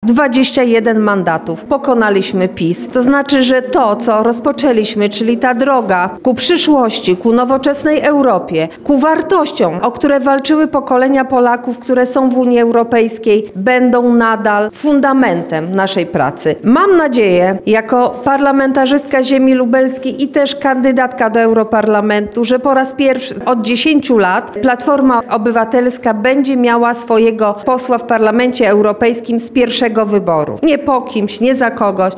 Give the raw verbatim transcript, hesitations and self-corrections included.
dwadzieścia jeden mandatów. Pokonaliśmy PiS. To znaczy, że to, co rozpoczęliśmy, czyli ta droga ku przyszłości, ku nowoczesnej Europie, ku wartościom, o które walczyły pokolenia Polaków, które są w Unii Europejskiej, będą nadal fundamentem naszej pracy. Mam nadzieję, jako parlamentarzystka ziemi lubelskiej i też kandydatka do Europarlamentu, że po raz pierwszy od dziesięciu lat Platforma Obywatelska będzie miała swojego posła w Parlamencie Europejskim z pierwszego wyboru. Nie po kimś, nie za kogoś,